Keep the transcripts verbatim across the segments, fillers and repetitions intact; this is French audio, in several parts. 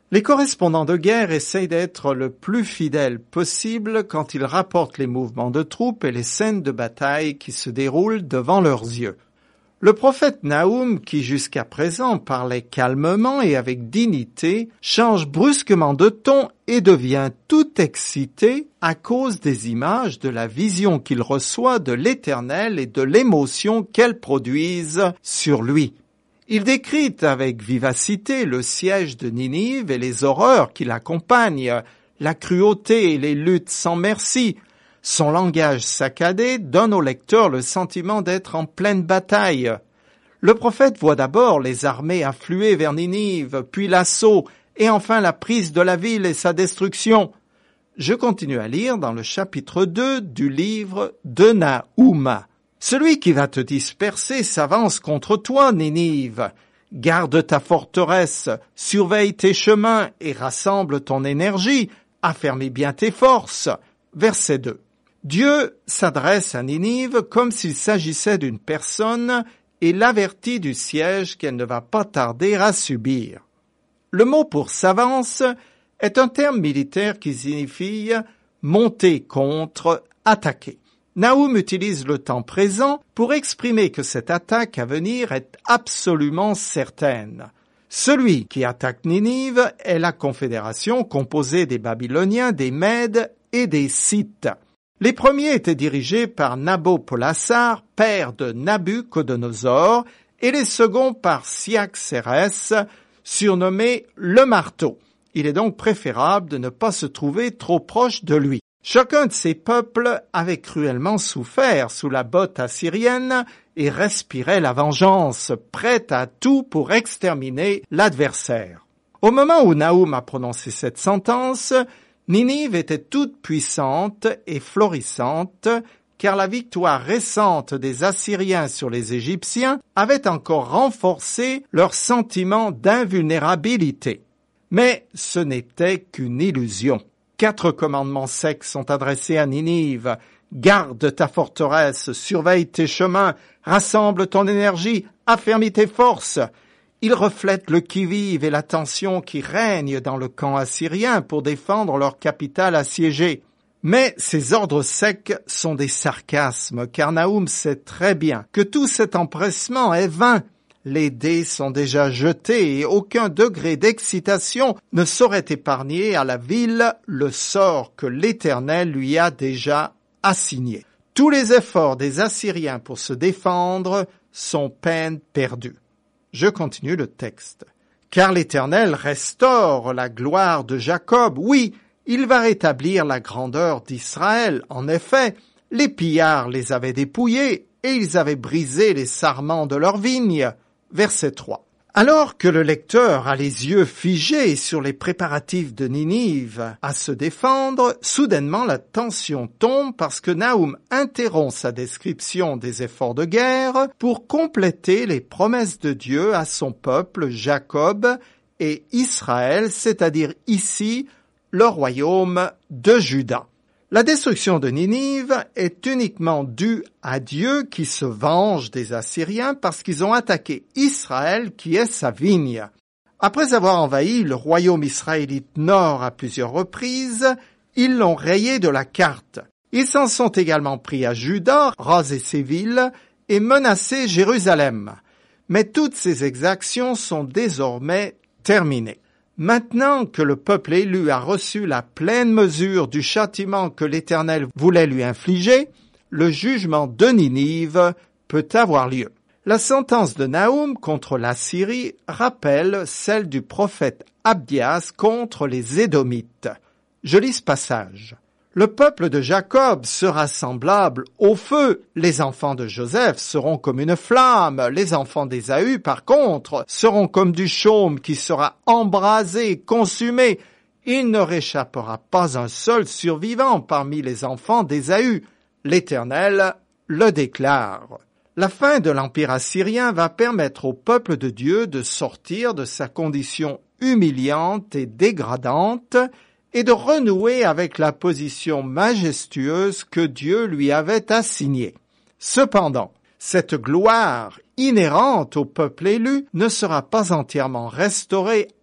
Les correspondants de guerre essayent d'être le plus fidèles possible quand ils rapportent les mouvements de troupes et les scènes de bataille qui se déroulent devant leurs yeux. Le prophète Naoum, qui jusqu'à présent parlait calmement et avec dignité, change brusquement de ton et devient tout excité à cause des images de la vision qu'il reçoit de l'Éternel et de l'émotion qu'elles produisent sur lui. Il décrit avec vivacité le siège de Ninive et les horreurs qui l'accompagnent, la cruauté et les luttes sans merci. Son langage saccadé donne au lecteur le sentiment d'être en pleine bataille. Le prophète voit d'abord les armées affluer vers Ninive, puis l'assaut, et enfin la prise de la ville et sa destruction. Je continue à lire dans le chapitre deux du livre de Naoum. Celui qui va te disperser s'avance contre toi, Ninive. Garde ta forteresse, surveille tes chemins et rassemble ton énergie, affermis bien tes forces. Verset deux. Dieu s'adresse à Ninive comme s'il s'agissait d'une personne et l'avertit du siège qu'elle ne va pas tarder à subir. Le mot pour s'avance est un terme militaire qui signifie monter contre, attaquer. Naoum utilise le temps présent pour exprimer que cette attaque à venir est absolument certaine. Celui qui attaque Ninive est la confédération composée des Babyloniens, des Mèdes et des Scythes. Les premiers étaient dirigés par Nabopolassar, père de Nabuchodonosor, et les seconds par Cyaxares, surnommé le marteau. Il est donc préférable de ne pas se trouver trop proche de lui. Chacun de ces peuples avait cruellement souffert sous la botte assyrienne et respirait la vengeance, prête à tout pour exterminer l'adversaire. Au moment où Naoum a prononcé cette sentence, Ninive était toute puissante et florissante, car la victoire récente des Assyriens sur les Égyptiens avait encore renforcé leur sentiment d'invulnérabilité. Mais ce n'était qu'une illusion. Quatre commandements secs sont adressés à Ninive. Garde ta forteresse, surveille tes chemins, rassemble ton énergie, affermis tes forces. Ils reflètent le qui-vive et la tension qui règne dans le camp assyrien pour défendre leur capitale assiégée. Mais ces ordres secs sont des sarcasmes, car Naoum sait très bien que tout cet empressement est vain. Les dés sont déjà jetés et aucun degré d'excitation ne saurait épargner à la ville le sort que l'Éternel lui a déjà assigné. Tous les efforts des Assyriens pour se défendre sont peine perdue. Je continue le texte. Car l'Éternel restaure la gloire de Jacob. Oui, il va rétablir la grandeur d'Israël. En effet, les pillards les avaient dépouillés et ils avaient brisé les sarments de leurs vignes. Verset trois. Alors que le lecteur a les yeux figés sur les préparatifs de Ninive à se défendre, soudainement la tension tombe parce que Naoum interrompt sa description des efforts de guerre pour compléter les promesses de Dieu à son peuple Jacob et Israël, c'est-à-dire ici le royaume de Juda. La destruction de Ninive est uniquement due à Dieu qui se venge des Assyriens parce qu'ils ont attaqué Israël qui est sa vigne. Après avoir envahi le royaume israélite nord à plusieurs reprises, ils l'ont rayé de la carte. Ils s'en sont également pris à Juda, rasé ses villes et menacé Jérusalem. Mais toutes ces exactions sont désormais terminées. Maintenant que le peuple élu a reçu la pleine mesure du châtiment que l'Éternel voulait lui infliger, le jugement de Ninive peut avoir lieu. La sentence de Naoum contre l'Assyrie rappelle celle du prophète Abdias contre les Édomites. Je lis ce passage. Le peuple de Jacob sera semblable au feu. Les enfants de Joseph seront comme une flamme. Les enfants d'Ésaü, par contre, seront comme du chaume qui sera embrasé, consumé. Il ne réchappera pas un seul survivant parmi les enfants d'Ésaü. L'Éternel le déclare. La fin de l'Empire assyrien va permettre au peuple de Dieu de sortir de sa condition humiliante et dégradante et de renouer avec la position majestueuse que Dieu lui avait assignée. Cependant, cette gloire inhérente au peuple élu ne sera pas entièrement restaurée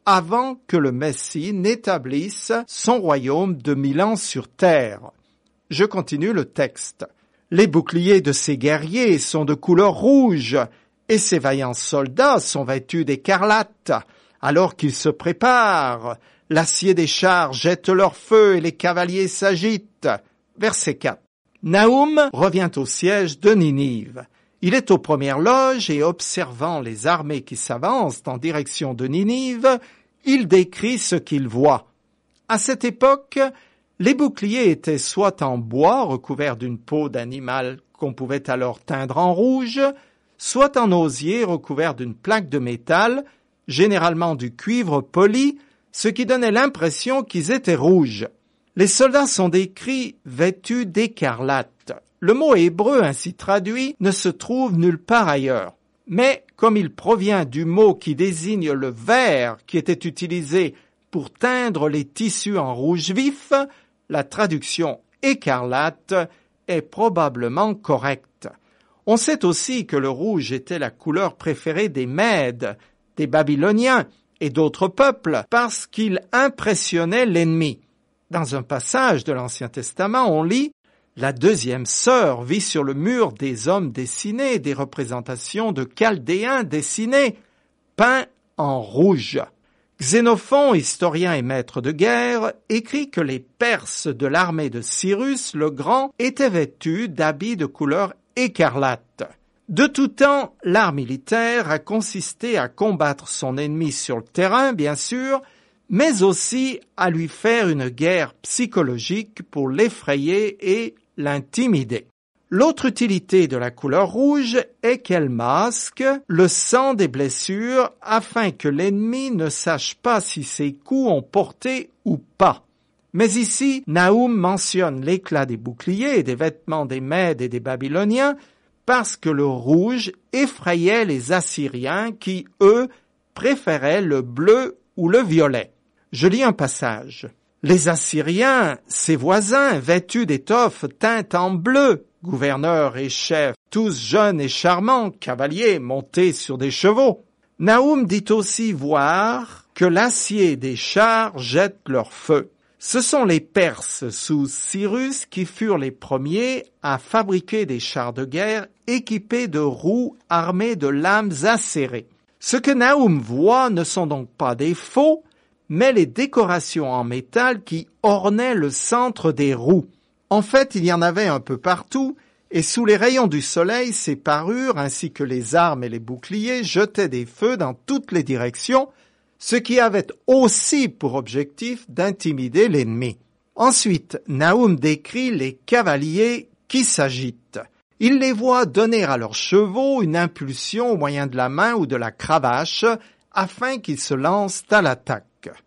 avant que le Messie n'établisse son royaume de mille ans sur terre. Je continue le texte. Les boucliers de ces guerriers sont de couleur rouge, et ces vaillants soldats sont vêtus d'écarlate. Alors qu'ils se préparent, l'acier des chars jette leur feu et les cavaliers s'agitent. Verset quatre. Nahum revient au siège de Ninive. Il est aux premières loges et observant les armées qui s'avancent en direction de Ninive, il décrit ce qu'il voit. À cette époque, les boucliers étaient soit en bois recouvert d'une peau d'animal qu'on pouvait alors teindre en rouge, soit en osier recouvert d'une plaque de métal, généralement du cuivre poli, ce qui donnait l'impression qu'ils étaient rouges. Les soldats sont décrits vêtus d'écarlate. Le mot hébreu ainsi traduit ne se trouve nulle part ailleurs. Mais comme il provient du mot qui désigne le vert qui était utilisé pour teindre les tissus en rouge vif, la traduction écarlate est probablement correcte. On sait aussi que le rouge était la couleur préférée des Mèdes, des Babyloniens et d'autres peuples parce qu'il impressionnait l'ennemi. Dans un passage de l'Ancien Testament, on lit « La deuxième sœur vit sur le mur des hommes dessinés, des représentations de Chaldéens dessinés, peints en rouge. » Xénophon, historien et maître de guerre, écrit que les Perses de l'armée de Cyrus le Grand étaient vêtus d'habits de couleur écarlate. De tout temps, l'art militaire a consisté à combattre son ennemi sur le terrain, bien sûr, mais aussi à lui faire une guerre psychologique pour l'effrayer et l'intimider. L'autre utilité de la couleur rouge est qu'elle masque le sang des blessures afin que l'ennemi ne sache pas si ses coups ont porté ou pas. Mais ici, Nahum mentionne l'éclat des boucliers et des vêtements des Mèdes et des Babyloniens parce que le rouge effrayait les Assyriens qui, eux, préféraient le bleu ou le violet. Je lis un passage. Les Assyriens, ses voisins, vêtus d'étoffes teintes en bleu, gouverneurs et chefs, tous jeunes et charmants, cavaliers montés sur des chevaux. Nahum dit aussi voir que l'acier des chars jette leur feu. Ce sont les Perses sous Cyrus qui furent les premiers à fabriquer des chars de guerre équipés de roues armées de lames acérées. Ce que Nahum voit ne sont donc pas des faux, mais les décorations en métal qui ornaient le centre des roues. En fait, il y en avait un peu partout, et sous les rayons du soleil, ces parures, ainsi que les armes et les boucliers, jetaient des feux dans toutes les directions, ce qui avait aussi pour objectif d'intimider l'ennemi. Ensuite, Nahum décrit les cavaliers qui s'agitent. Il les voit donner à leurs chevaux une impulsion au moyen de la main ou de la cravache, afin qu'ils se lancent à l'attaque.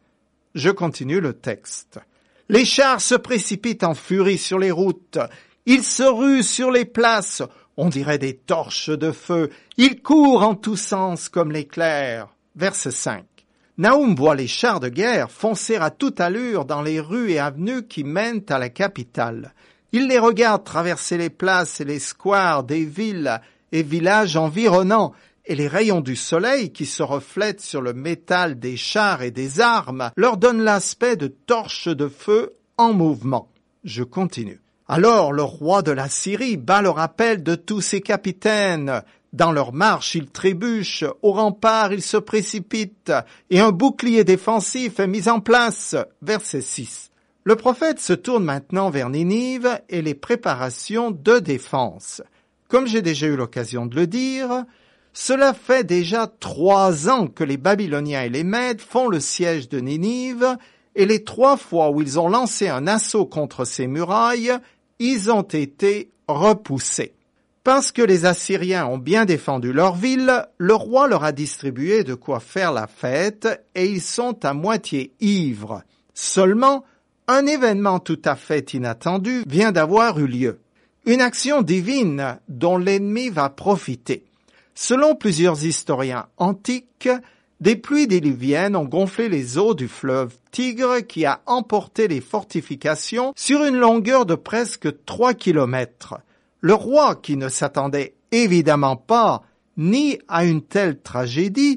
Je continue le texte. Les chars se précipitent en furie sur les routes. Ils se ruent sur les places. On dirait des torches de feu. Ils courent en tous sens comme l'éclair. Verset cinq. Nahum voit les chars de guerre foncer à toute allure dans les rues et avenues qui mènent à la capitale. Il les regarde traverser les places et les squares des villes et villages environnants, et les rayons du soleil qui se reflètent sur le métal des chars et des armes leur donnent l'aspect de torches de feu en mouvement. Je continue. Alors le roi de la Syrie bat le rappel de tous ses capitaines. Dans leur marche, ils trébuchent, au rempart, ils se précipitent, et un bouclier défensif est mis en place. Verset six. Le prophète se tourne maintenant vers Ninive et les préparations de défense. Comme j'ai déjà eu l'occasion de le dire, cela fait déjà trois ans que les Babyloniens et les Mèdes font le siège de Ninive, et les trois fois où ils ont lancé un assaut contre ces murailles, ils ont été repoussés. Parce que les Assyriens ont bien défendu leur ville, le roi leur a distribué de quoi faire la fête, et ils sont à moitié ivres. Seulement, un événement tout à fait inattendu vient d'avoir eu lieu. Une action divine dont l'ennemi va profiter. Selon plusieurs historiens antiques, des pluies diluviennes ont gonflé les eaux du fleuve Tigre qui a emporté les fortifications sur une longueur de presque trois kilomètres. Le roi, qui ne s'attendait évidemment pas ni à une telle tragédie,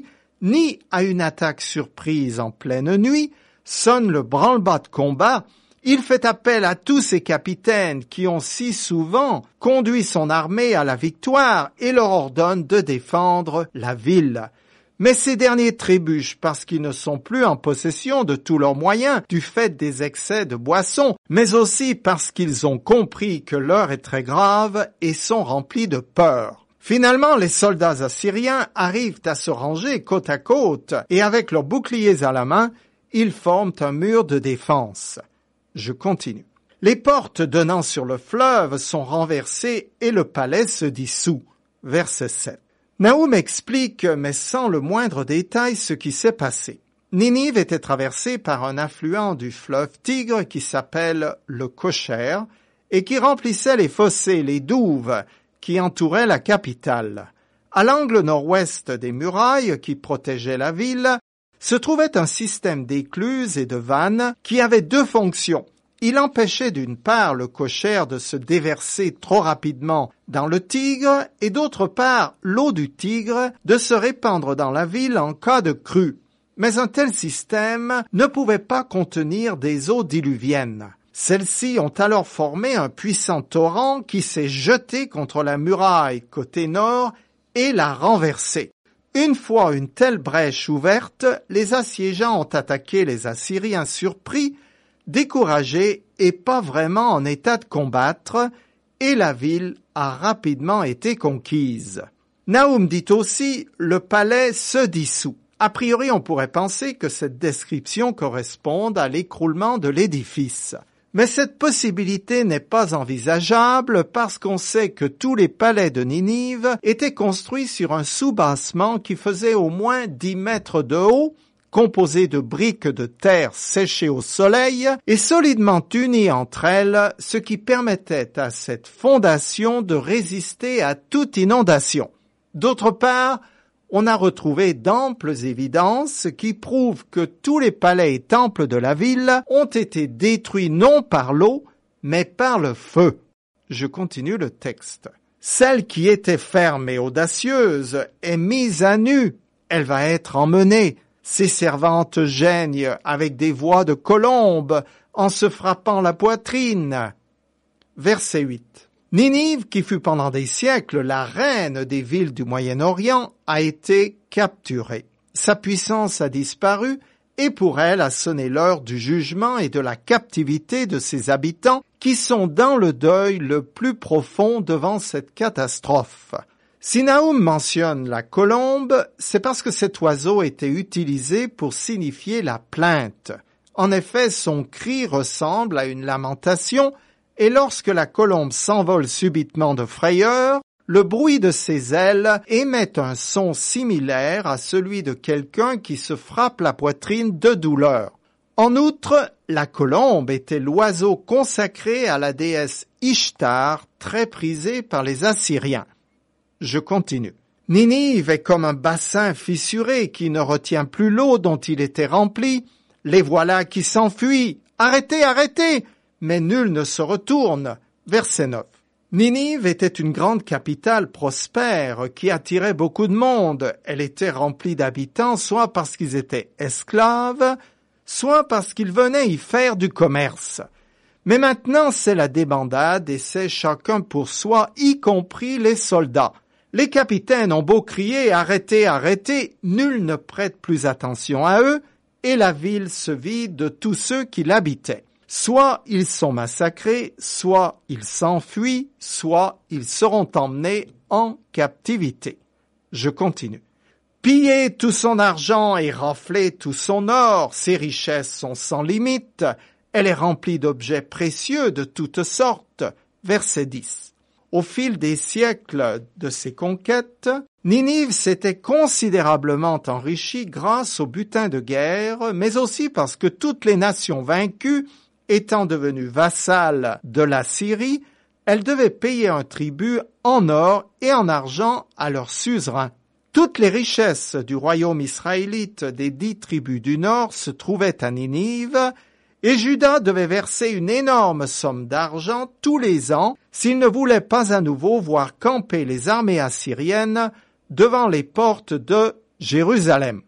ni à une attaque surprise en pleine nuit, sonne le branle-bas de combat. Il fait appel à tous ses capitaines qui ont si souvent conduit son armée à la victoire et leur ordonne de défendre la ville. Mais ces derniers trébuchent parce qu'ils ne sont plus en possession de tous leurs moyens du fait des excès de boisson, mais aussi parce qu'ils ont compris que l'heure est très grave et sont remplis de peur. Finalement, les soldats assyriens arrivent à se ranger côte à côte et avec leurs boucliers à la main, ils forment un mur de défense. Je continue. Les portes donnant sur le fleuve sont renversées et le palais se dissout. Verset sept. Nahum explique, mais sans le moindre détail, ce qui s'est passé. Ninive était traversée par un affluent du fleuve Tigre qui s'appelle le Kocher et qui remplissait les fossés, les douves qui entouraient la capitale. À l'angle nord-ouest des murailles qui protégeaient la ville, se trouvait un système d'écluses et de vannes qui avait deux fonctions. Il empêchait d'une part le Kocher de se déverser trop rapidement dans le Tigre et d'autre part l'eau du Tigre de se répandre dans la ville en cas de crue. Mais un tel système ne pouvait pas contenir des eaux diluviennes. Celles-ci ont alors formé un puissant torrent qui s'est jeté contre la muraille côté nord et l'a renversée. Une fois une telle brèche ouverte, les assiégeants ont attaqué les Assyriens surpris, découragés et pas vraiment en état de combattre, et la ville a rapidement été conquise. Nahum dit aussi « le palais se dissout ». A priori, on pourrait penser que cette description corresponde à l'écroulement de l'édifice. Mais cette possibilité n'est pas envisageable parce qu'on sait que tous les palais de Ninive étaient construits sur un soubassement qui faisait au moins dix mètres de haut, composé de briques de terre séchées au soleil et solidement unies entre elles, ce qui permettait à cette fondation de résister à toute inondation. D'autre part, on a retrouvé d'amples évidences qui prouvent que tous les palais et temples de la ville ont été détruits non par l'eau, mais par le feu. Je continue le texte. Celle qui était ferme et audacieuse est mise à nu. Elle va être emmenée. Ses servantes geignent avec des voix de colombes en se frappant la poitrine. Verset huit. Ninive, qui fut pendant des siècles la reine des villes du Moyen-Orient, a été capturée. Sa puissance a disparu et pour elle a sonné l'heure du jugement et de la captivité de ses habitants qui sont dans le deuil le plus profond devant cette catastrophe. Si Nahum mentionne la colombe, c'est parce que cet oiseau était utilisé pour signifier la plainte. En effet, son cri ressemble à une lamentation et lorsque la colombe s'envole subitement de frayeur, le bruit de ses ailes émet un son similaire à celui de quelqu'un qui se frappe la poitrine de douleur. En outre, la colombe était l'oiseau consacré à la déesse Ishtar, très prisé par les Assyriens. Je continue. Ninive est comme un bassin fissuré qui ne retient plus l'eau dont il était rempli. Les voilà qui s'enfuient. Arrêtez, arrêtez! Mais nul ne se retourne. Verset neuf. Ninive était une grande capitale prospère qui attirait beaucoup de monde. Elle était remplie d'habitants soit parce qu'ils étaient esclaves, soit parce qu'ils venaient y faire du commerce. Mais maintenant c'est la débandade et c'est chacun pour soi, y compris les soldats. Les capitaines ont beau crier « Arrêtez, arrêtez !» nul ne prête plus attention à eux et la ville se vide de tous ceux qui l'habitaient. Soit ils sont massacrés, soit ils s'enfuient, soit ils seront emmenés en captivité. Je continue. Piller tout son argent et rafler tout son or, ses richesses sont sans limite, elle est remplie d'objets précieux de toutes sortes. Verset dix. Au fil des siècles de ses conquêtes, Ninive s'était considérablement enrichie grâce au butin de guerre, mais aussi parce que toutes les nations vaincues étant devenues vassales de la Syrie, elles devaient payer un tribut en or et en argent à leur suzerain. Toutes les richesses du royaume israélite des dix tribus du nord se trouvaient à Ninive, et Juda devait verser une énorme somme d'argent tous les ans s'il ne voulait pas à nouveau voir camper les armées assyriennes devant les portes de Jérusalem.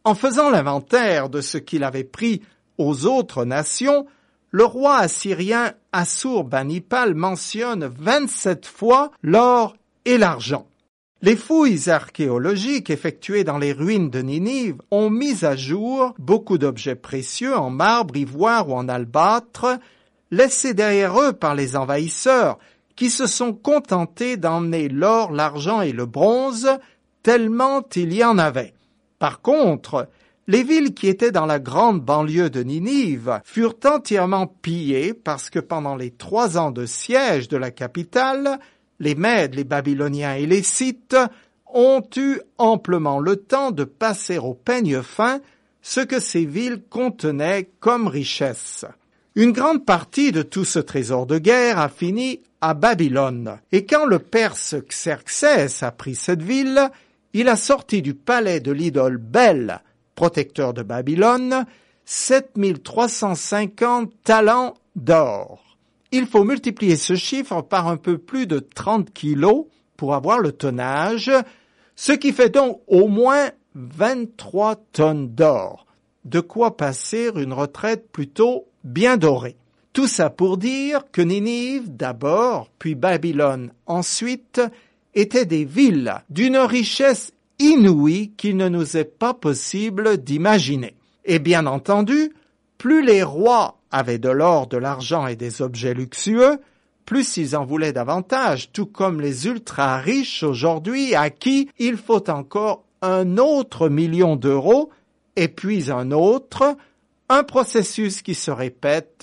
En faisant l'inventaire de ce qu'il avait pris aux autres nations, le roi assyrien Assur-Banipal mentionne vingt-sept fois l'or et l'argent. Les fouilles archéologiques effectuées dans les ruines de Ninive ont mis à jour beaucoup d'objets précieux en marbre, ivoire ou en albâtre, laissés derrière eux par les envahisseurs, qui se sont contentés d'emmener l'or, l'argent et le bronze, tellement il y en avait. Par contre, les villes qui étaient dans la grande banlieue de Ninive furent entièrement pillées parce que pendant les trois ans de siège de la capitale, les Mèdes, les Babyloniens et les Scythes ont eu amplement le temps de passer au peigne fin ce que ces villes contenaient comme richesse. Une grande partie de tout ce trésor de guerre a fini à Babylone, et quand le Perse Xerxès a pris cette ville, il a sorti du palais de l'idole Bel, protecteur de Babylone, sept mille trois cent cinquante talents d'or. Il faut multiplier ce chiffre par un peu plus de trente kilos pour avoir le tonnage, ce qui fait donc au moins vingt-trois tonnes d'or. De quoi passer une retraite plutôt bien dorée. Tout ça pour dire que Ninive d'abord, puis Babylone ensuite, étaient des villes d'une richesse inouïe qu'il ne nous est pas possible d'imaginer. Et bien entendu, plus les rois avaient de l'or, de l'argent et des objets luxueux, plus ils en voulaient davantage, tout comme les ultra-riches aujourd'hui à qui il faut encore un autre million d'euros, et puis un autre, un processus qui se répète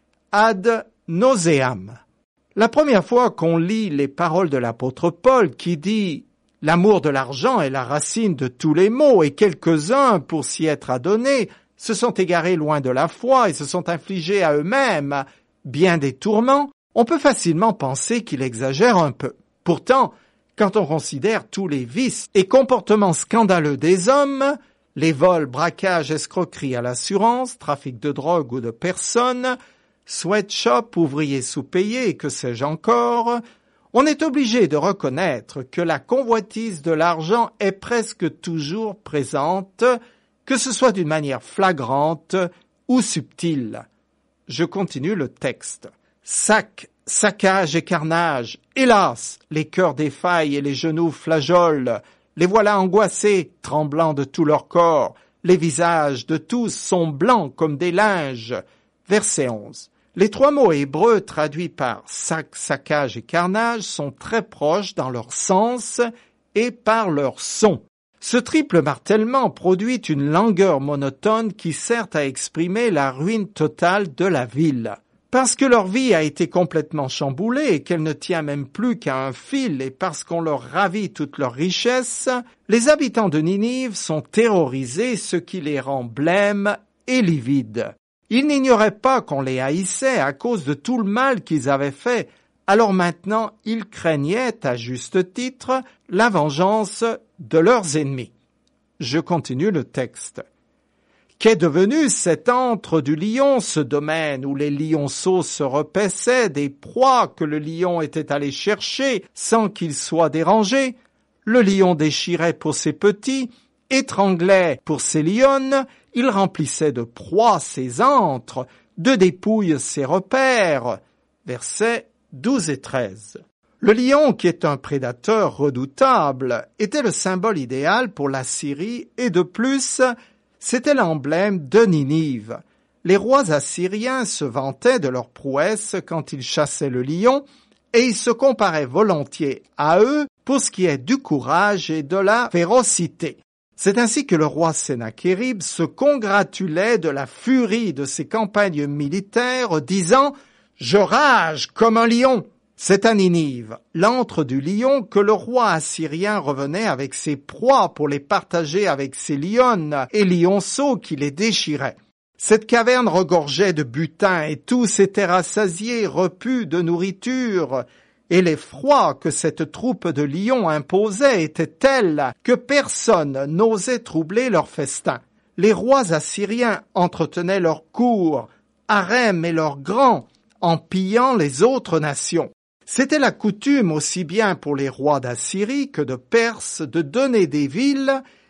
ad nauseam. La première fois qu'on lit les paroles de l'apôtre Paul qui dit « L'amour de l'argent est la racine de tous les maux, et quelques-uns, pour s'y être adonnés, se sont égarés loin de la foi et se sont infligés à eux-mêmes bien des tourments », on peut facilement penser qu'il exagère un peu. Pourtant, quand on considère tous les vices et comportements scandaleux des hommes, les vols, braquages, escroqueries à l'assurance, trafic de drogue ou de personnes, sweatshop, ouvriers sous-payés et que sais-je encore, on est obligé de reconnaître que la convoitise de l'argent est presque toujours présente, que ce soit d'une manière flagrante ou subtile. Je continue le texte. Sac, saccage et carnage, hélas, les cœurs défaillent et les genoux flageolent, les voilà angoissés, tremblant de tout leur corps, les visages de tous sont blancs comme des linges. Verset onze. Les trois mots hébreux traduits par sac, saccage et carnage sont très proches dans leur sens et par leur son. Ce triple martèlement produit une langueur monotone qui sert à exprimer la ruine totale de la ville. Parce que leur vie a été complètement chamboulée et qu'elle ne tient même plus qu'à un fil et parce qu'on leur ravit toute leur richesse, les habitants de Ninive sont terrorisés, ce qui les rend blêmes et livides. Ils n'ignoraient pas qu'on les haïssait à cause de tout le mal qu'ils avaient fait, alors maintenant ils craignaient, à juste titre, la vengeance de leurs ennemis. Je continue le texte. Qu'est devenu cet antre du lion, ce domaine où les lionceaux se repaissaient des proies que le lion était allé chercher sans qu'il soit dérangé? Le lion déchirait pour ses petits, étranglait pour ses lionnes, il remplissait de proies ses antres, de dépouilles ses repères. Versets douze et treize. Le lion, qui est un prédateur redoutable, était le symbole idéal pour la Syrie et de plus, c'était l'emblème de Ninive. Les rois assyriens se vantaient de leur prouesse quand ils chassaient le lion et ils se comparaient volontiers à eux pour ce qui est du courage et de la férocité. C'est ainsi que le roi Sennachérib se congratulait de la furie de ses campagnes militaires, disant « Je rage comme un lion ». C'est à Ninive, l'antre du lion, que le roi assyrien revenait avec ses proies pour les partager avec ses lionnes et lionceaux qui les déchiraient. Cette caverne regorgeait de butin et tous étaient rassasiés, repus de nourriture, et les froids que cette troupe de lions imposait étaient tels que personne n'osait troubler leur festin. Les rois assyriens entretenaient leur cour, harem et leurs grands, en pillant les autres nations. C'était la coutume aussi bien pour les rois d'Assyrie que de Perse de donner des villes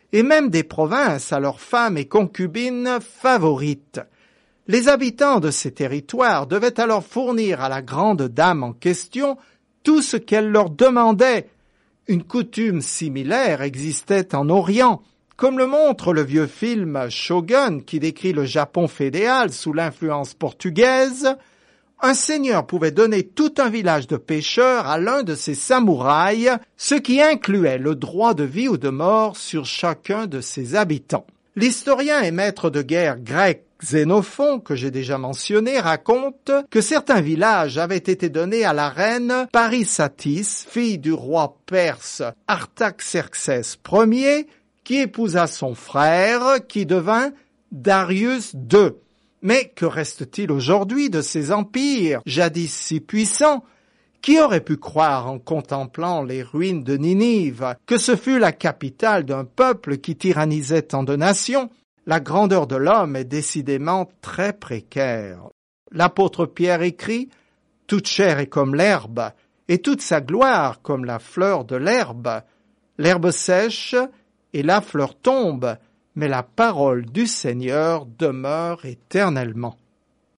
et même des provinces à leurs femmes et concubines favorites. Les habitants de ces territoires devaient alors fournir à la grande dame en question tout ce qu'elle leur demandait. Une coutume similaire existait en Orient, comme le montre le vieux film Shogun qui décrit le Japon féodal sous l'influence portugaise. Un seigneur pouvait donner tout un village de pêcheurs à l'un de ses samouraïs, ce qui incluait le droit de vie ou de mort sur chacun de ses habitants. L'historien et maître de guerre grec Xénophon, que j'ai déjà mentionné, raconte que certains villages avaient été donnés à la reine Parysatis, fille du roi perse Artaxerxès Ier, qui épousa son frère, qui devint Darius deux. Mais que reste-t-il aujourd'hui de ces empires, jadis si puissants? Qui aurait pu croire en contemplant les ruines de Ninive que ce fut la capitale d'un peuple qui tyrannisait tant de nations? La grandeur de l'homme est décidément très précaire. L'apôtre Pierre écrit « Toute chair est comme l'herbe, et toute sa gloire comme la fleur de l'herbe. L'herbe sèche et la fleur tombe, mais la parole du Seigneur demeure éternellement. »